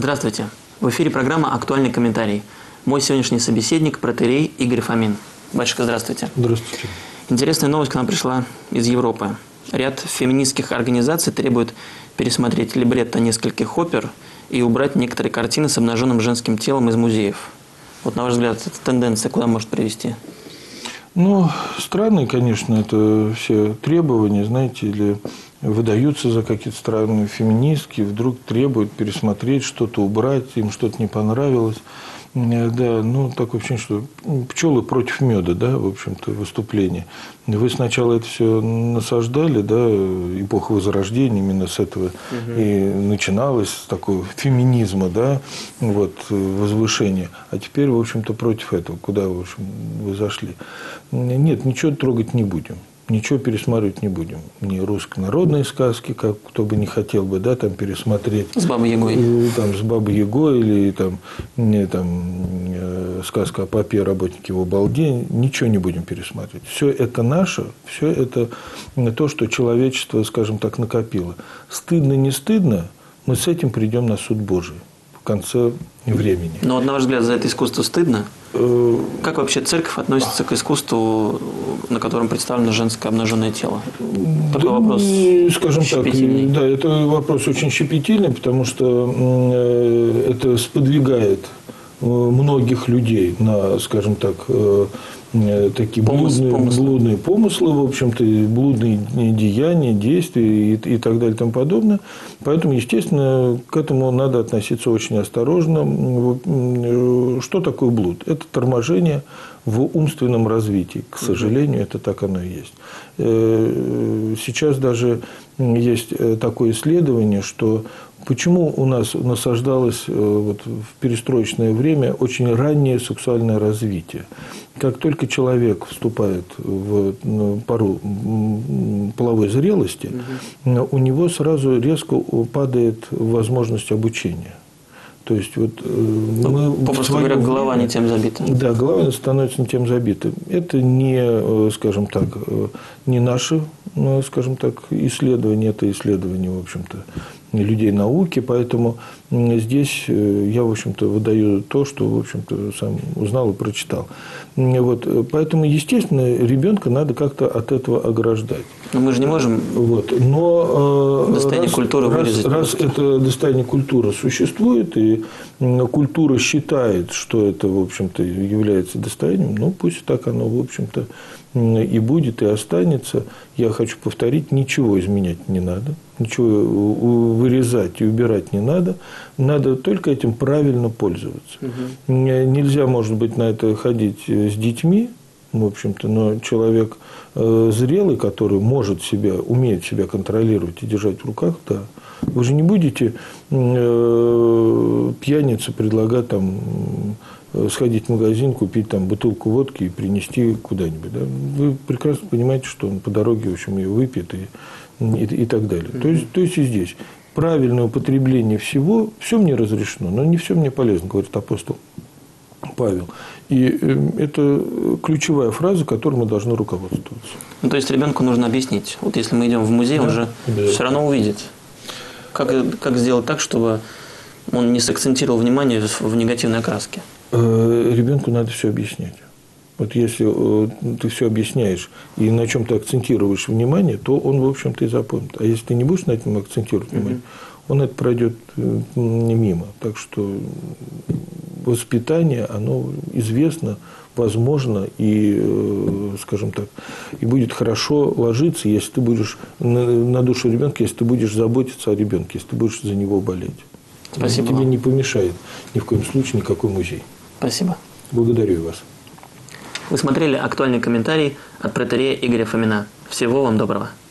Здравствуйте. В эфире программа «Актуальный комментарий». Мой сегодняшний собеседник – протоиерей Игорь Фомин. Батюшка, здравствуйте. Здравствуйте. Интересная новость к нам пришла из Европы. Ряд феминистских организаций требует пересмотреть либретто нескольких опер и убрать некоторые картины с обнаженным женским телом из музеев. Вот, на ваш взгляд, эта тенденция куда может привести? Ну, странные, конечно, это все требования, знаете, или выдаются за какие-то странные феминистки, вдруг требуют пересмотреть, что-то убрать, им что-то не понравилось. Да, ну, такое ощущение, что пчелы против меда, да, в общем-то, выступление. Вы сначала это все насаждали, да, эпоха Возрождения именно с этого и начиналось, с такого феминизма, да, вот, возвышения. А теперь, в общем-то, против этого, куда, в общем, вы зашли. Нет, ничего трогать не будем. Ничего пересматривать не будем. Ни русско-народные сказки, как кто бы не хотел бы, да, там пересмотреть. С Бабой Ягой. Там, с Бабой Ягой или там сказка о попе, работнике в балде. Ничего не будем пересматривать. Все это наше, все это то, что человечество, скажем так, накопило. Стыдно, не стыдно, мы с этим придем на суд Божий в конце времени. Но, на ваш взгляд, за это искусство стыдно? Как вообще церковь относится к искусству, на котором представлено женское обнаженное тело? Такой вопрос скажем так, да, это вопрос очень щепетильный, потому что это сподвигает многих людей на, скажем так, такие блудные помыслы, в общем-то, блудные деяния, действия и так далее и тому подобное. Поэтому, естественно, к этому надо относиться очень осторожно. Что такое блуд? Это торможение в умственном развитии. К сожалению, это так оно и есть. Сейчас даже есть такое исследование, что почему у нас насаждалось вот, в перестроечное время очень раннее сексуальное развитие. Как только человек вступает в пору половой зрелости, у него сразу резко падает возможность обучения. То есть, вот попросту говоря, голова не тем забита. Да, голова становится не тем забита. Это не, скажем так, не наше, скажем так, исследование, это исследование, в общем-то, людей науки, поэтому здесь я, в общем-то, выдаю то, что, в общем-то, сам узнал и прочитал. Вот. Поэтому, естественно, ребенка надо как-то от этого ограждать. Но мы же не можем достояние культуры вырезать. Раз это достояние культуры существует, и культура считает, что это, в общем-то, является достоянием, ну, пусть так оно, в общем-то, и будет, и останется. Я хочу повторить, ничего изменять не надо, ничего вырезать и убирать не надо. Надо только этим правильно пользоваться. Нельзя, может быть, на это ходить с детьми, в общем-то, но человек зрелый, который может себя, умеет себя контролировать и держать в руках, да. Вы же не будете пьянице предлагать там сходить в магазин, купить там бутылку водки и принести куда-нибудь. Да? Вы прекрасно понимаете, что он по дороге, в общем, ее выпьет и так далее. То есть и здесь правильное употребление всего, все мне разрешено, но не все мне полезно, говорит апостол Павел. И это ключевая фраза, которой мы должны руководствоваться. Ну, то есть ребенку нужно объяснить. Вот если мы идем в музей, он же все равно увидит. Как сделать так, чтобы он не сакцентировал внимание в негативной окраске? Ребенку надо все объяснять. Вот если ты все объясняешь и на чем ты акцентируешь внимание, то он, в общем-то, и запомнит. А если ты не будешь на этом акцентировать внимание, он это пройдет мимо. Так что воспитание, оно известно, возможно и, скажем так, и будет хорошо ложиться, если ты будешь на душу ребенка, если ты будешь заботиться о ребенке, если ты будешь за него болеть. Спасибо. Тебе не помешает ни в коем случае никакой музей. Спасибо. Благодарю вас. Вы смотрели актуальный комментарий от протоиерея Игоря Фомина. Всего вам доброго.